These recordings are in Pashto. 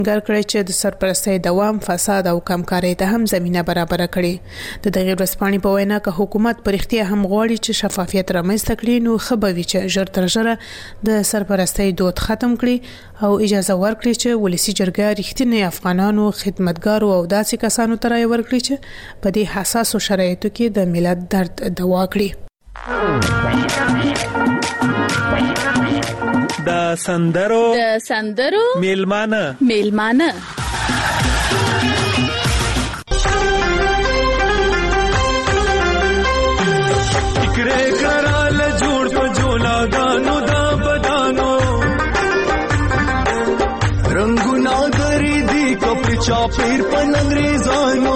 ګر کړی چې د سرپرستۍ دوام فساد او کمکارۍ ته هم زمينه برابر کړي د دغه ورسپانې په وینا که حکومت پرختیا هم غواړي چې شفافیت رامنځته کړي نو خبروي چې ژر تر ژره د سرپرستۍ دود ختم کړي او اجازه ورکړي چې ولسی جرګه رښتینی افغانانو خدمتګارو او داسې کسانو ته راي ورکړي چې په دې حساسو شرایطو کې د ملت درد دوا کړي د سندرو میلمانه فکرې کړهال جوړ په جولا غانو دا بدانو رنگونه غری دی کپ چاپیر په انګریزانو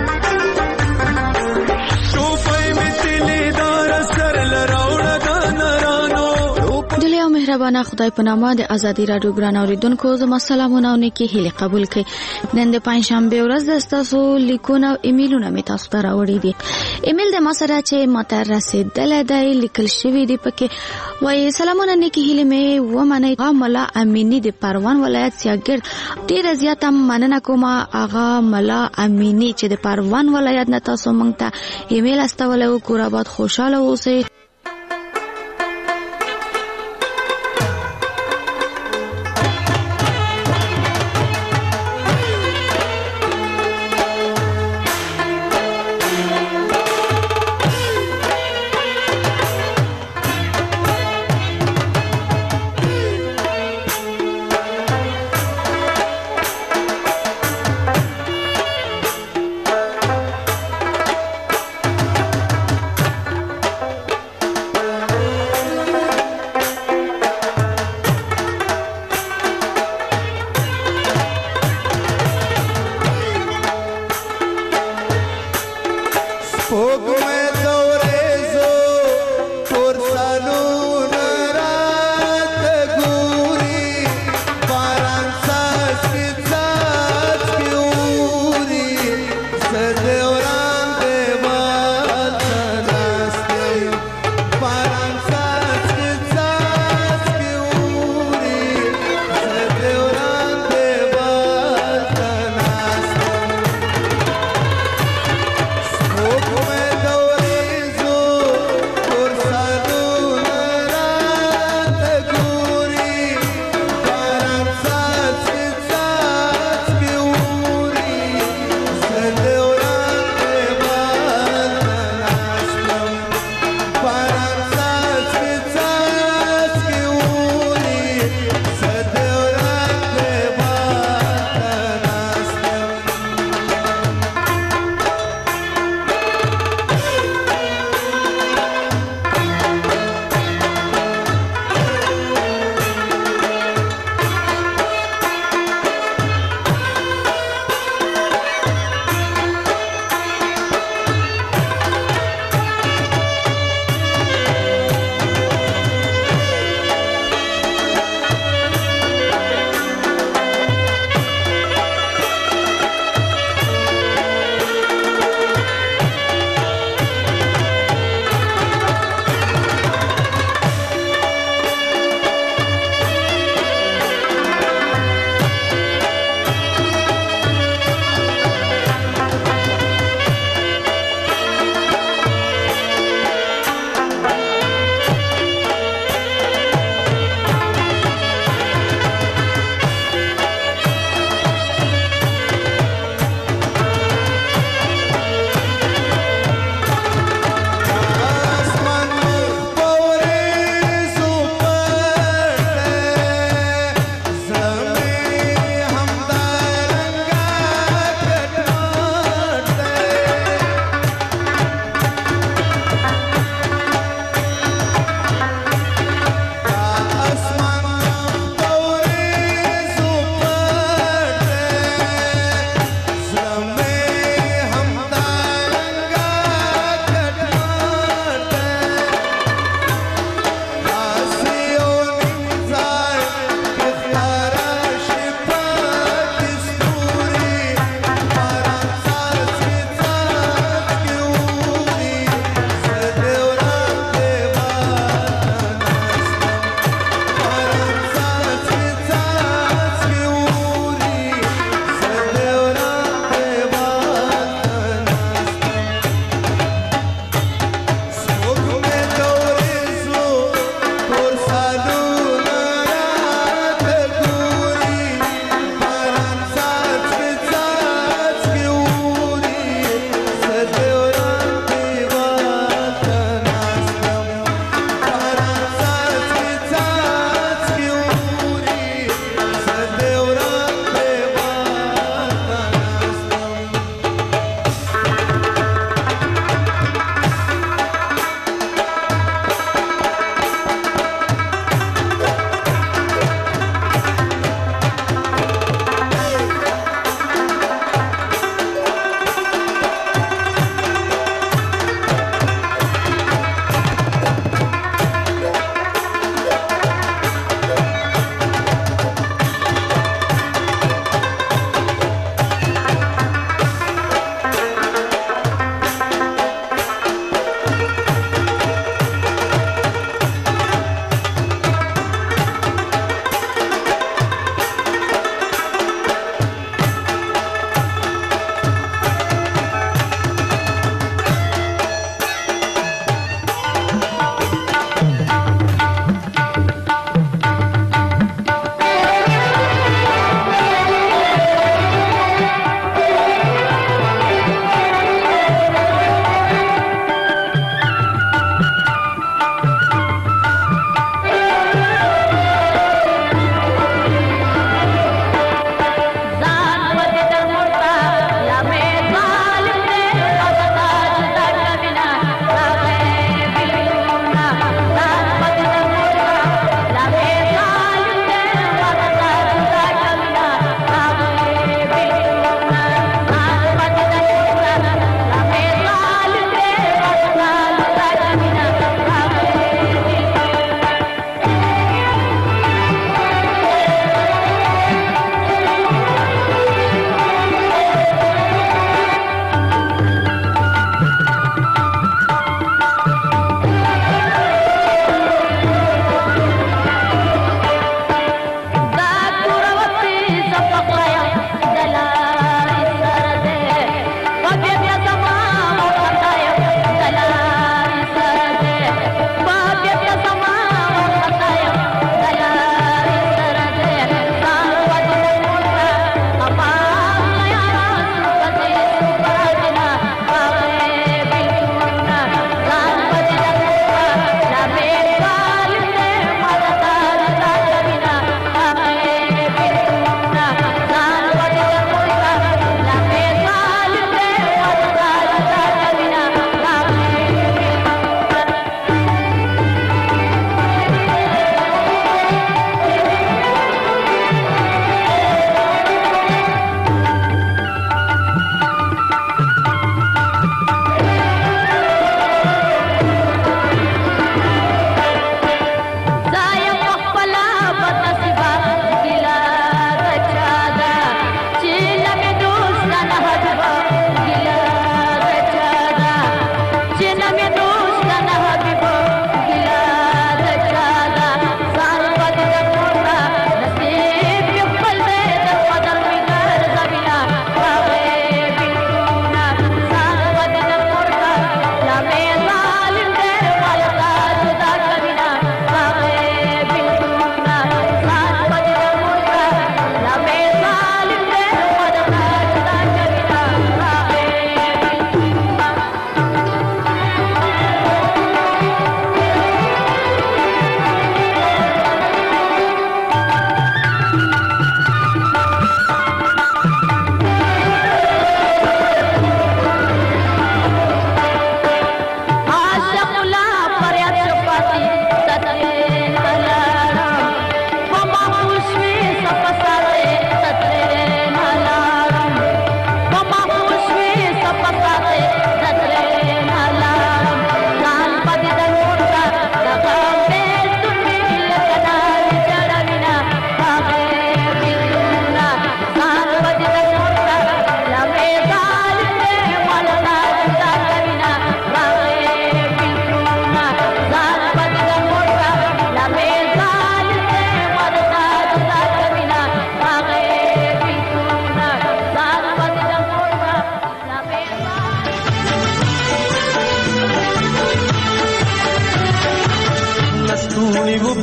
مهربانه خدای په نامه د ازادي رادیو ګران اوریدونکو زما سلامونه او نیکی هیله قبول کړئ نن د پنځشنبه ورځ د تاسو لیکونه او ایمیلونه می تاسو ته راوړي دي ایمیل د ما سره چې ماته رسیدل دی لیکل شوی دی پکې وایي سلامونه نیکی هیله می ومنه ملا امینی د پروان ولایت سیاګر ډیر زیاته مننه کوم اغا ملا امینی چې د پروان ولایت نه تاسو مونږ ته ایمیل استولو کور آباد خوشاله اوسئ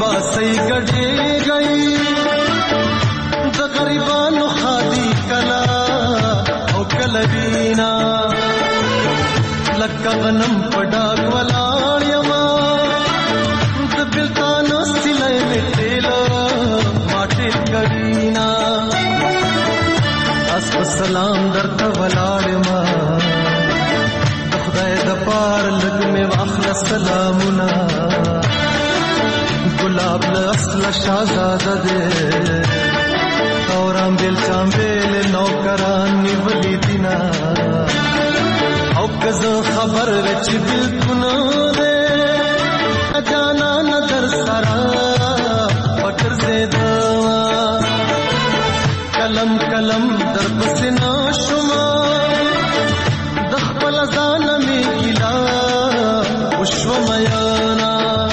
پاسي ګډې گئی د غریبانو خادي کلا او کلوینا لکه غنم پډاګ ولاړ یما د بلتانو سلای میټېلا ماټې کړینا اس سلام درته ولاړ یما خدای د پار لګ می واخل سلامونه गुलाब असल शाहजादा दे और आंबेल चांबेल नौकरानी वली दिना औ कज़ खबर विच बिल्कुल दे जाना नजर सरा पकर से दवा कलम कलम दर्द से ना शुमा दखल जान में गिला उश्वमयाना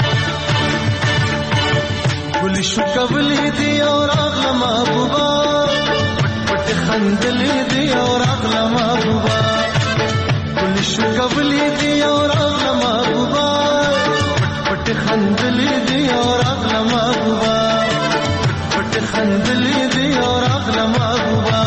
شو قبلی دی اور اغلا محبوبا پٹ پٹ خندلی دی اور اغلا محبوبا کل شو قبلی دی اور اغلا محبوبا پٹ پٹ خندلی دی اور اغلا محبوبا پٹ پٹ خندلی دی اور اغلا محبوبا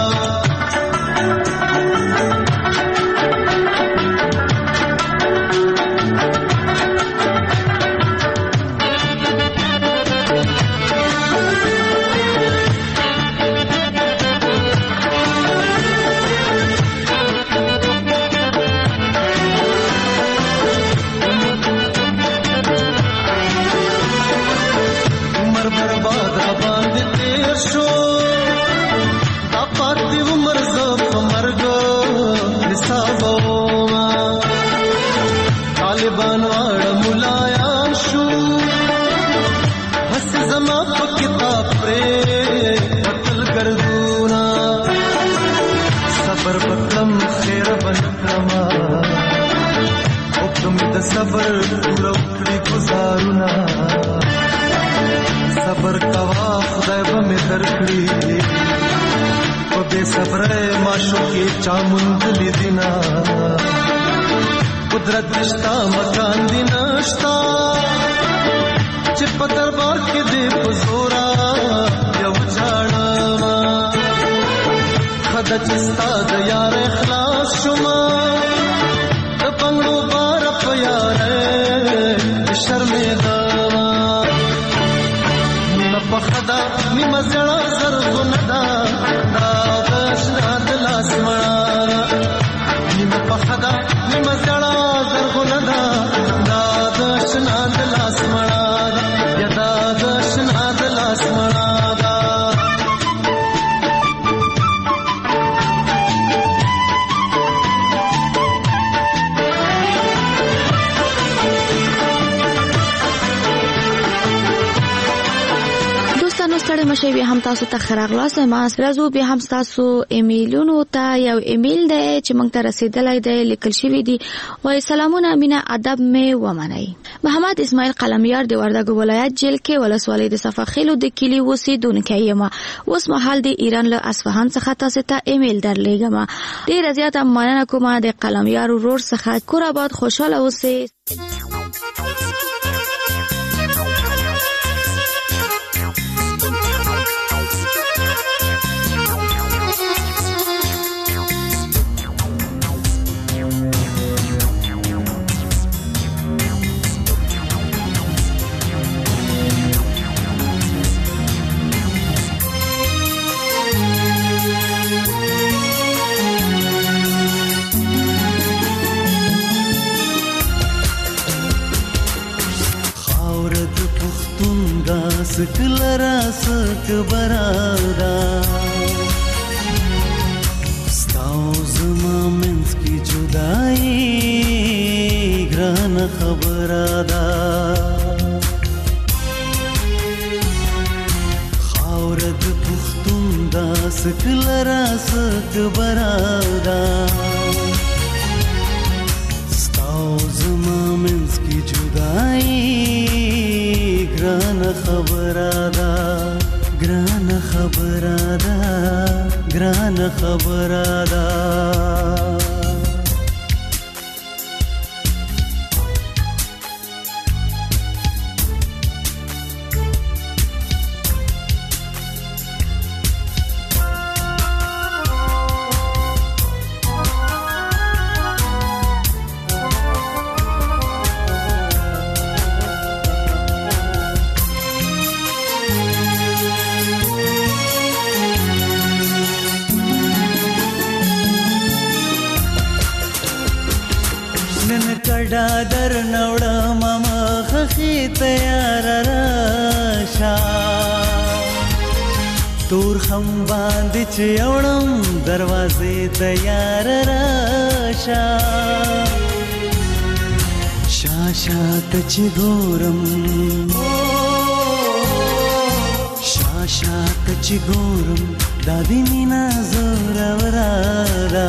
صبر پورا اکڑی گزارونا صبر کوا خدای بمی درکڑی و بے صبر ماشو کی چامندلی دینا قدرت رشتہ مکان دینشتا چپ دربار کے دے بزورا یو جانا خدا چستا دیار اخلاص شما پنگلو بار پیار شرمیدا نیم پخدا نیم زړه زرغونه دا داشنا دلاس مړه نیم پخدا نیم زړه زرغونه دا داشنا دلاس مړه یا داشنا دلاس مړه ستړي مشه به هم تاسو ته خراغلاس ما راځو به هم تاسو ایمیلونو ته یو ایمیل دی چې موږ ته رسیدلای دی لیکل شوی دی وای سلامونه امینه ادب می ومنئ محمد اسماعیل قلمیار دی وردګ ولایت جیل کې ولسوالۍ د صفخیلو د کلی اوسیدونکو یم اوس مهال د ایران له اصفهان څخه تاسو ته ایمیل درلېږم ډیر زیاته مننه کوم د قلمیار ورور څخه کور آباد خوشاله اوسئ سکلرا سک برادا ستاو زما منس کی جدائی گران خبرادا خاورد پختون دا سکلرا سک برادا ستاو زما منس کی جدائی گران خبرادا گران خبرادا گران خبرادا ډادر نوړه ماما خخي تیار راشا تور خم باندې چې اورم دروازې تیار راشا شاشا تچ ګورم شاشا تچ ګورم دادی مینا زور ورارا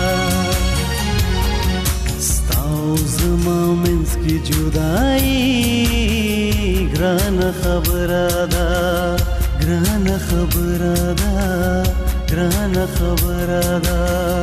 ستاو زما منس کی جدائی ګران خبره ده ګران خبره ده ګران خبره ده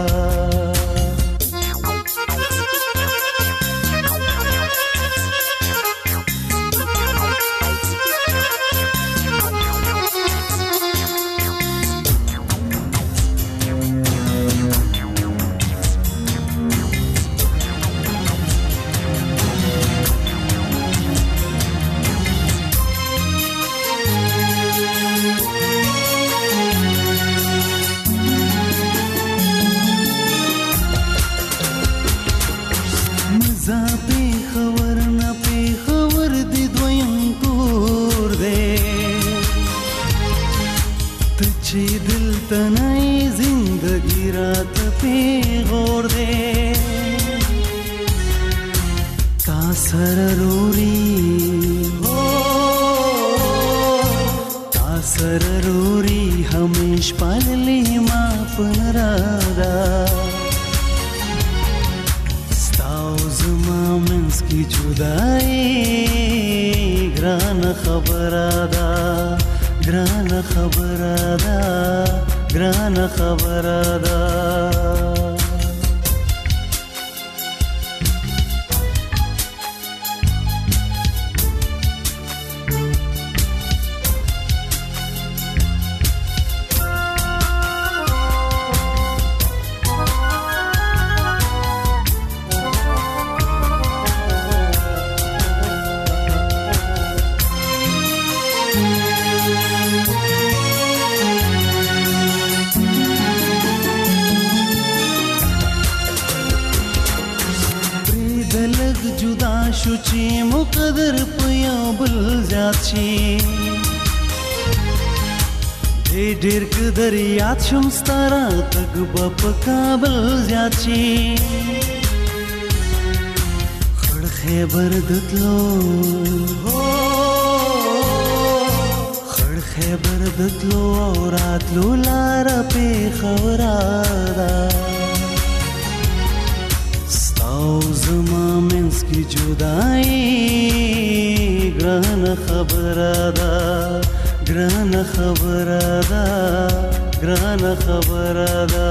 تنای زندگی رات پیغور دے تا سرروری تا سرروری ہمیش پاللی ما پنرادا ستاو زما منس کی جدائی گران خبرادا ګران خبره ده ګران خبره ده شو چې مقدر په یو بل زیات شي ډېر قدر یاد شم ستاره تګ به په کابل زیات شي خړ خیبر دتلو خړ خیبر دتلو راتلو لاره پیښوره ده او زما منس کی جدائی ګران خبره ده ګران خبره ده ګران خبره ده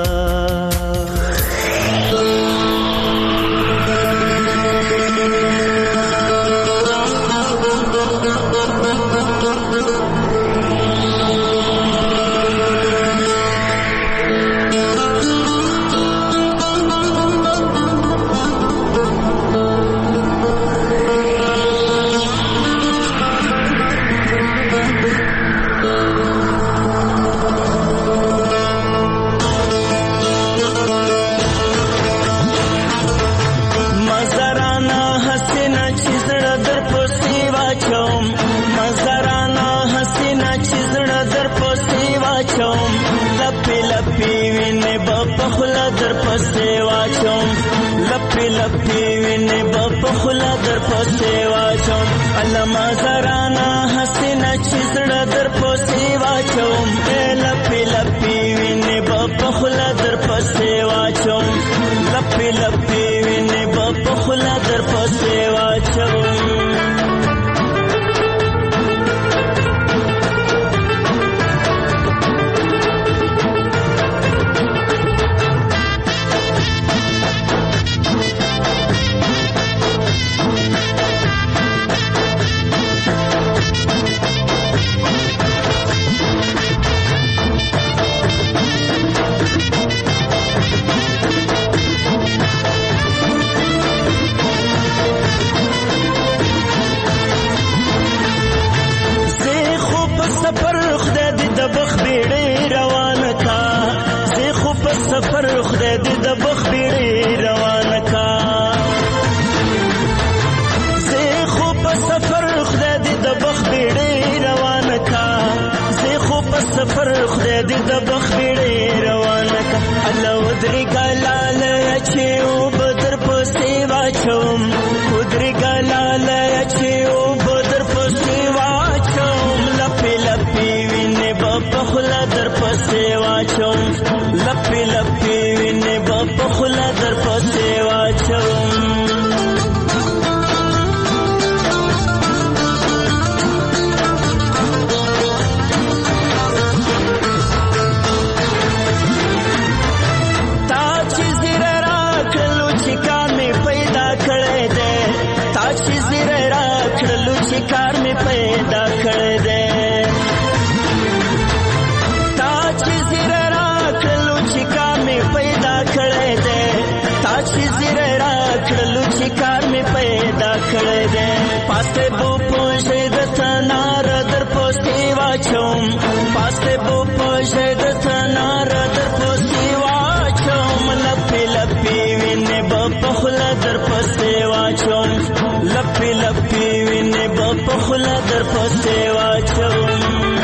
لپی وینه بخلا در پسې واچوم علما زرانا حسینا چیزړه در پسې واچوم لپی وینه بخلا در پسې واچوم لپی وینه بخلا در پسې واچوم چې کار مې پیدا کړی دی تا چې زیره راکړلو چې کار مې پیدا کړی دی تا چې زیره راکړلو چې کار مې پیدا کړی دی پاسته بو پوښې د تنار در پوستې واچوم پاسته بو پوښې د تنار در پوستې واچوم لپې لپې وینې به په خوله در پسې واچوم لپې لپې وینې به په خوله در پسې واچوم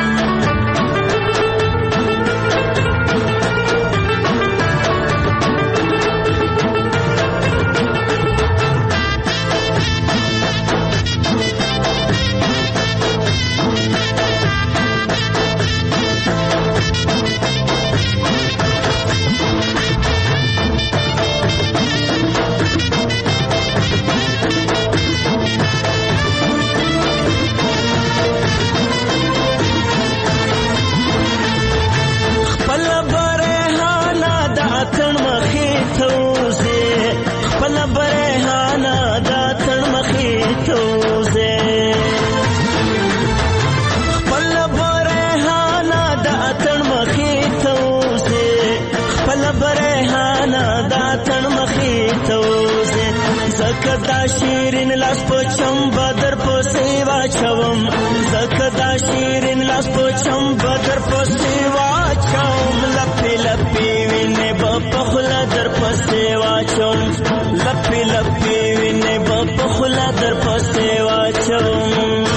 زکدا شیرین لاس په چمبا در پسې واچوم زکدا شیرین لاس په چمبا در پسې واچوم لپې لپې وینې به په خوله در پسې واچوم لپې لپې وینې به په خوله در پسې واچوم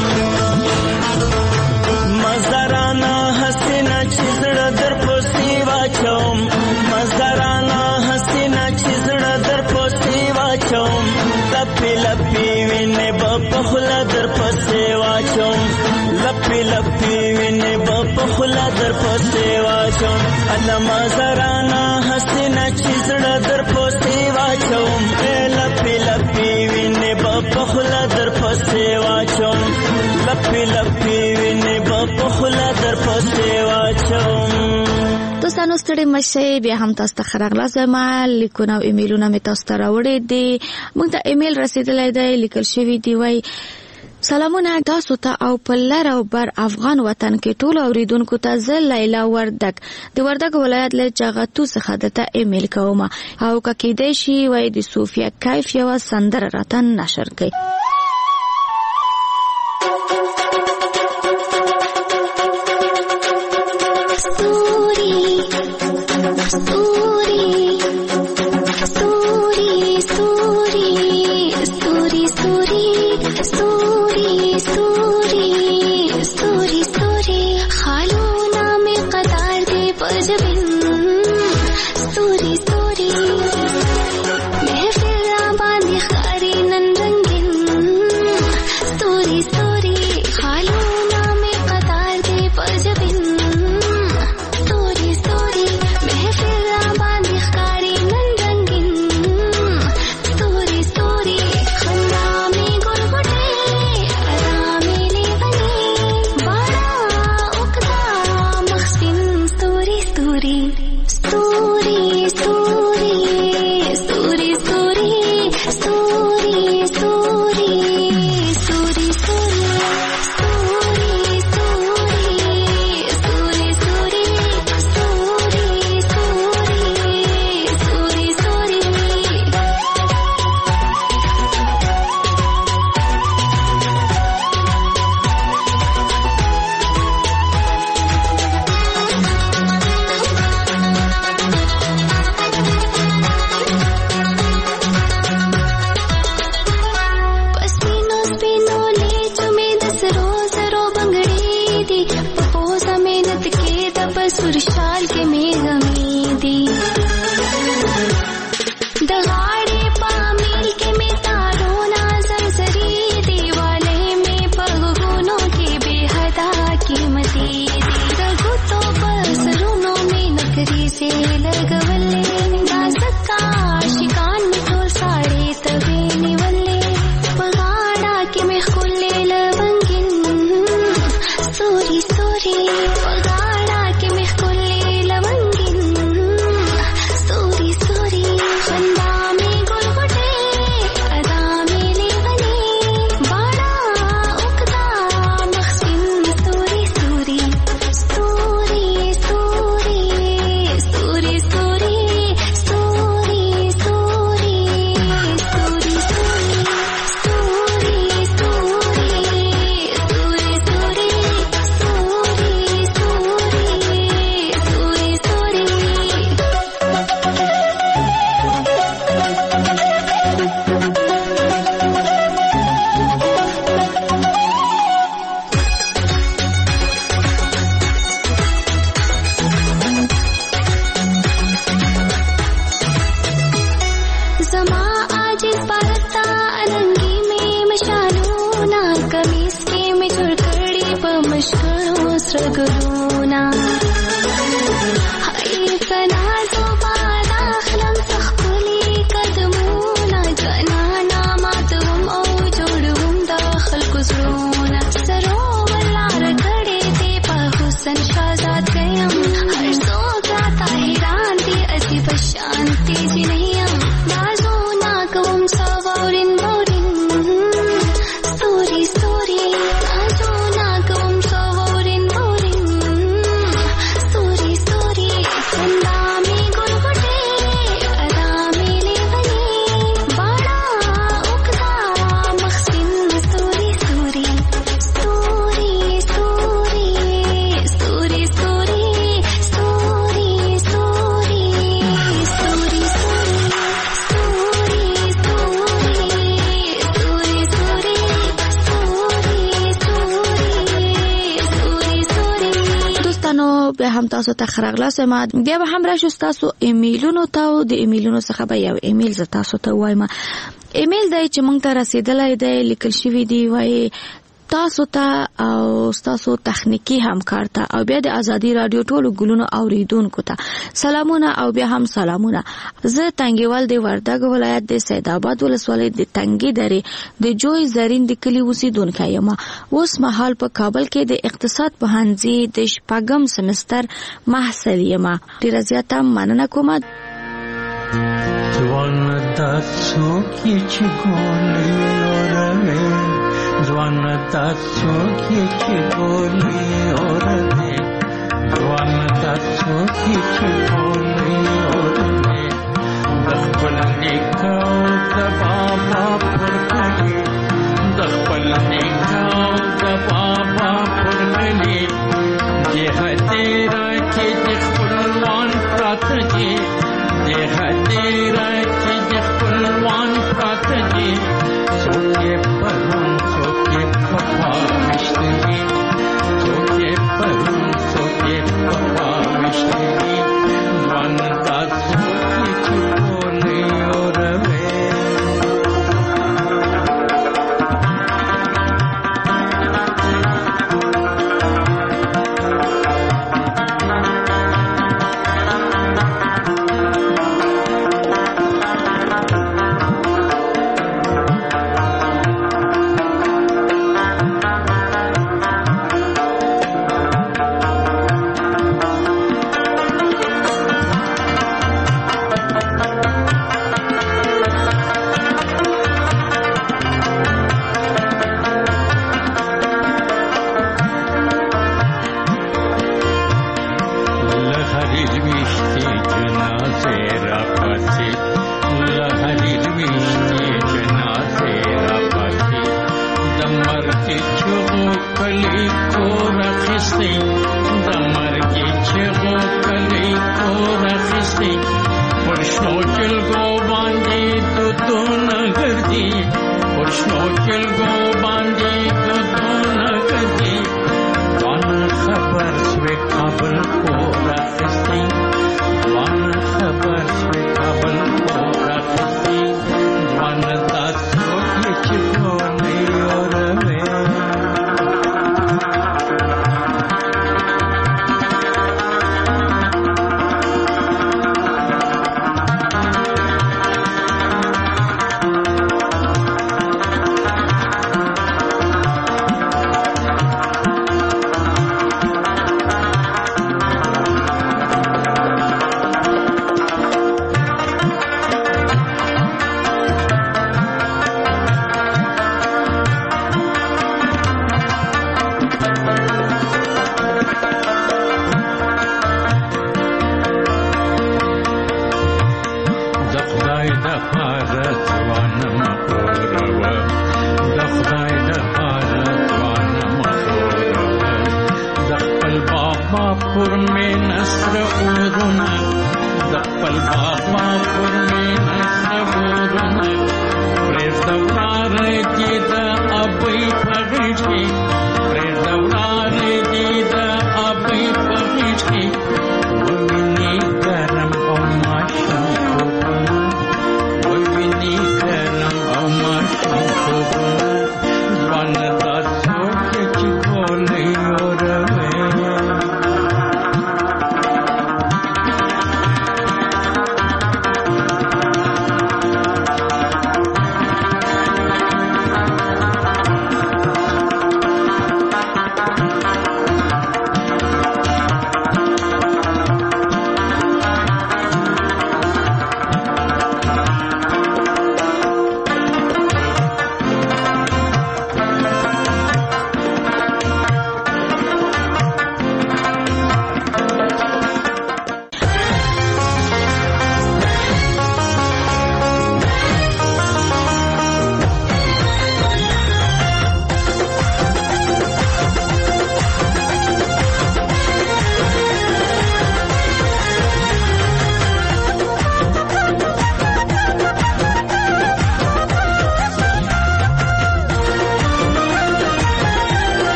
مزدارانه حسینه چې زړه در پسې واچوم مزدارانه حسینه چې زړه در پسې واچوم لپې لپې وینې به په خوله در پسې واچوم لپې لپې وینې به په خوله در پسې واچوم علما زرانه حسینه چې زړه در پسې واچوم لپې لپې وینې به په خوله در پسې واچوم لپې لپې وینې به په خوله در پسې واچوم دوستانو ستړي مشه بیا هم تاسو ته خراغلا زما لیکونه او ایمیلونه می تاسو ته راوړي دي موږ ته ایمیل رسیدلی دی لیکل شوی دی وای سلامونه تاسو ته او په لر او بر افغان وطن کې ټول اوریدونکو ته زه لیلا وردک د وردک ولایت له چاغاتو څخه دته ایمیل کوم او کېدای شي وای د صوفیا کیف یو سندره راتن نشر کړي هم تاسو ته خراغلاس ما بیا به هم راشو تاسو ایمیلونو ته د ایمیلونو څخه به یو ایمیل ز تاسو ته وایم. ایمیل دی چې مونږ ته رسیدلای دی لیکل شوی دی وای تاسو ته او تاسو تخنیکی همکار ته او بیا د ازادي رادیو ټولو ګلونو اوریدونکو ته سلامونه او بیا هم سلامونه. زه تنګیوال د وردګ ولایت د سید آباد ولسوالۍ د تنګي درې د جوی زرین د کلی اوسیدونکو یم. اوس مهال په کابل کې د اقتصاد پوهنځي د شپږم سمستر محصل یم. ډیره زیاته مننه کوم. ځوان د څوکې چې ګولې اورې ځوان د څوکې چې ګولې اورې ځوان د څوکې چې ګولې اورې د خپل نیکاو د بابا پر کلی د خپل نیکاو د بابا پر کلی دې هدیره کې د خپلوان پراته دي دې هدیره کې د خپلوان پراته دي څوک یې پرون څوک یې په خوا ویشتلي څوک یې پرون څوک یې په خوا ویشتلي ځوان دا څوک یې چې ګولې اوروي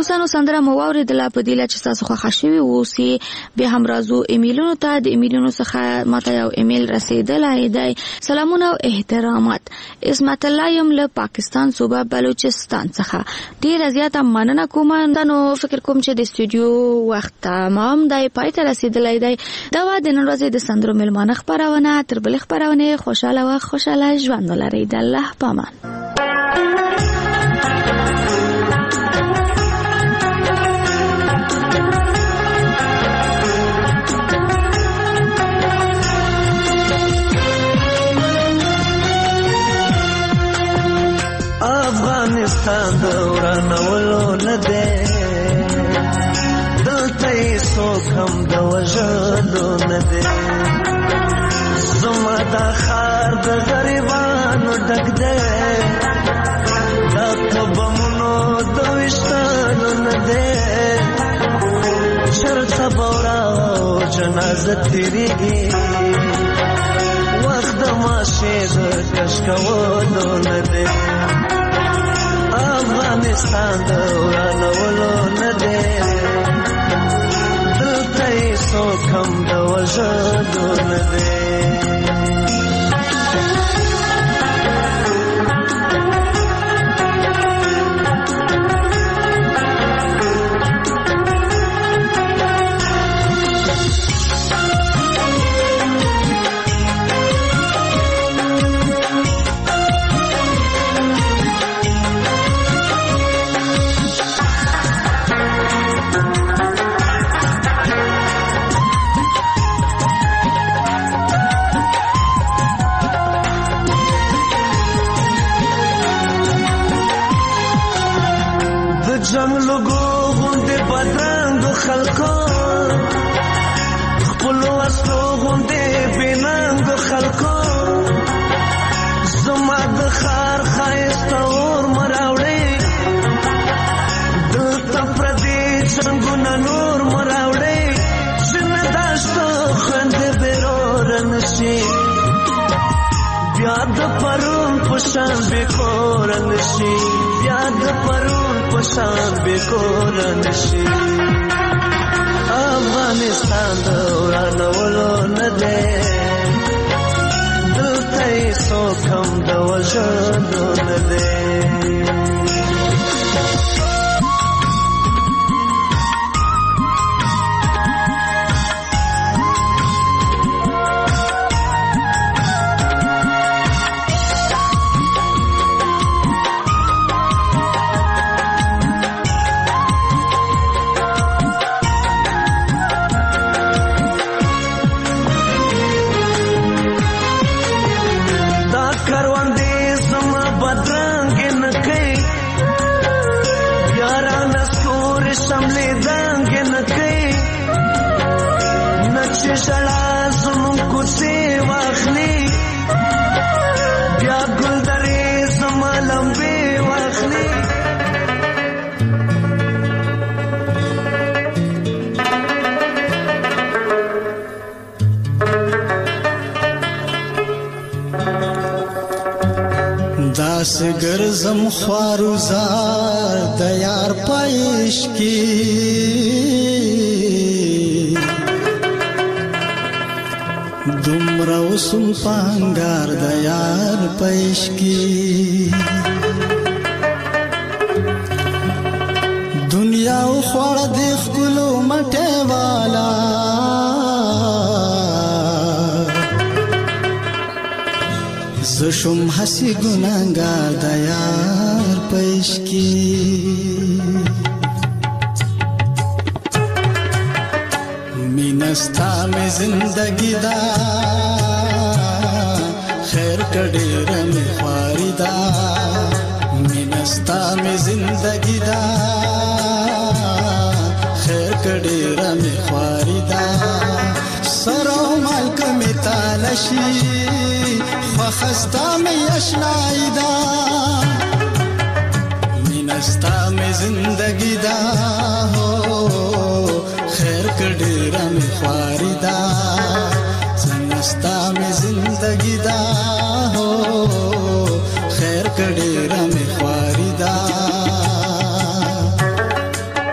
دوستانو سندره مو واوریدله په دې لا چې تاسو خوښ شوي اوسئ بیا هم راځو ایمیلونو ته. د ایمیلونو څخه ماته یو ایمیل رسیدلی دی. سلامونه او احترامات. اسمت الله یم له پاکستان صوبه بلوچستان څخه. ډیره زیاته مننه کوم. نو فکر کوم چې د استودیو وخت تمام دی پای ته رسیدلی دی. دا و د نن ورځې د سندرو میلمانه خپرونه. تر بلې خپرونې خوشاله و خوشاله ژوند ولرئ. د الله په امان. افغانستان دورانولو نه دی دلته یې څوک هم د وژلو نه دی. زما دا ښار د غریبانو ډک دی دا په بمونو د ویشتلو نه دی. چېرته به وراو جنازه تېرېږي وخت د ماشې د کش کولو نه دی. افغانستان د ورانولو نه دی دلته یې څوک هم د وژلو نه دی. جنگ لوگو غوندې بدرنګو خلکو خپلو اصلو غوندې بېننګو خلکو زما د ښار ښایسته اور مه راوړئ دلته پردي جنګونه نور مه راوړئ چې نه داشته خویندې بېروره نه شي بیا د پرون په شان بېکوره نه شي بیا د پرون په شان بېکوره نه شي. افغانستان د ورانولو نه دی دلته یې څوک هم د وژلو نه دی. شړا زمون کوڅې واخلي بیا ګلدرې زما لمبې واخلي. داسې ګرځم خواروزار د یار پایش کې دومره وسم پانګار د یار پایش کې دنیا او خوړ د خپلو مټه والا زشم حسی گناهگار د یار پایش کې مینستا میں زندگی دا خیر کډیر می خواری دا مینستا میں زندگی دا خیر کډیر می خواری دا سرو مالک می تالشی خستا می اشنائی دا مینستا میں زندگی دا ہو خیر کډیرا می خواری دا سنستا می زندگی دا ہو خیر کډیرا می خواری دا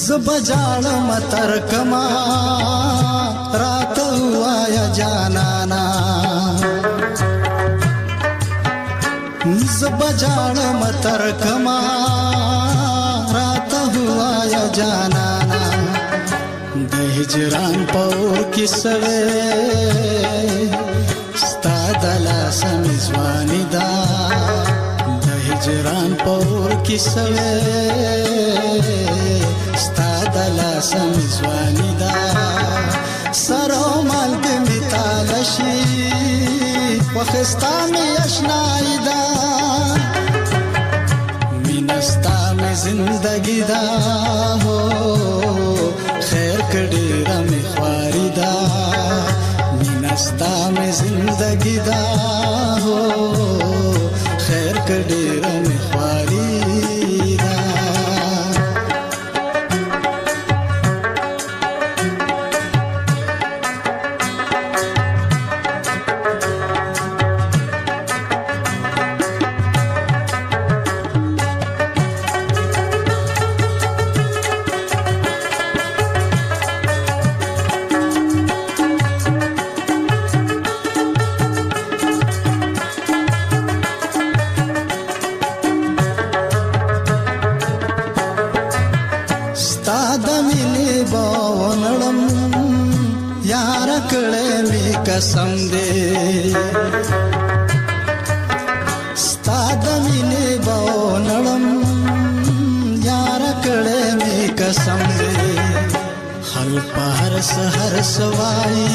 زبجاړ متر کما راته وایا جانانا زبجاړ متر کما راته وایا جانانا د هجران پور کې سوي ستا د لاس مزواني دا د هجران پور کې سوي ستا د لاس مزواني دا سرو مال دې میتالشي وخستا می اشنای دا مینستا می زندگی دا هو خیر کړي رمې خواري دا مینستا می زندگی دا هو خیر کړي رمې خواري دا قسم دے ستا د مینې باو نړم یار کړه می قسم دے خل پهر سحر سوای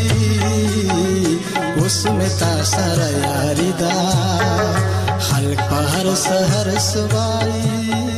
اوس می تا سره یاری دا خل پهر سحر سوای